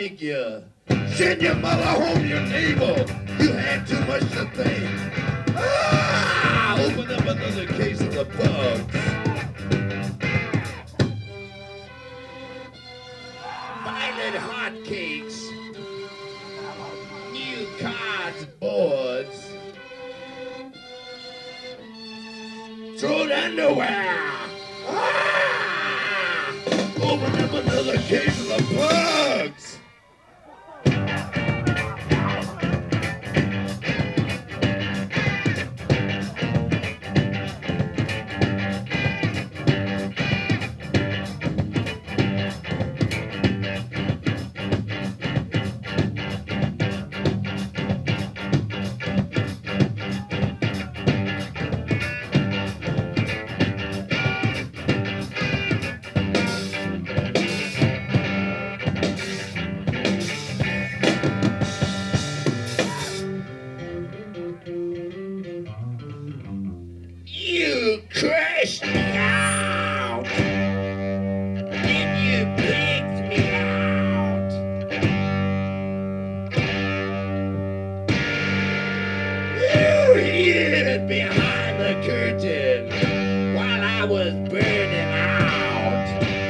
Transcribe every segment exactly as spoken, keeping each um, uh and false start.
make you send your mother home, your neighbor. You had too much to think. Ah, open up another case of the bugs. Violet hotcakes, new cards, boards, throat underwear. Ah! Open up another case of the bugs. You crushed me out, and you picked me out. You hid behind the curtain while I was burning out.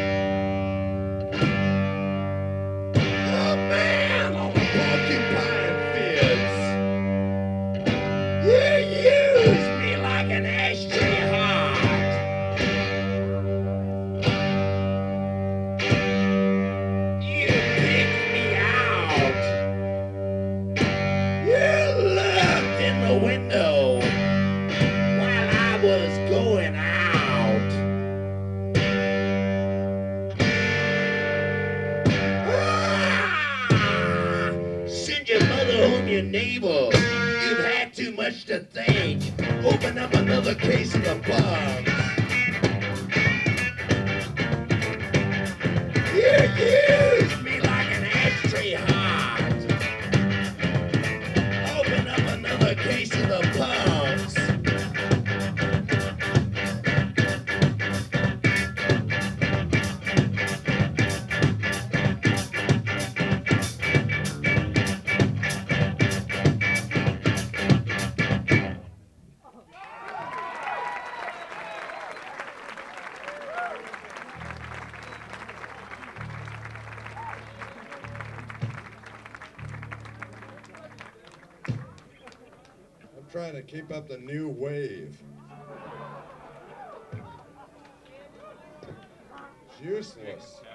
A man on a porcupine fence. You used me like an ashtray heart. You picked me out. You looked in the window while I was going out. Ah! Send your mother home, your neighbor. You've had too much to think. Open up another case of the bugs. You used me like an ashtray heart. Open up another case of the bugs. I'm trying to keep up the new wave. It's useless.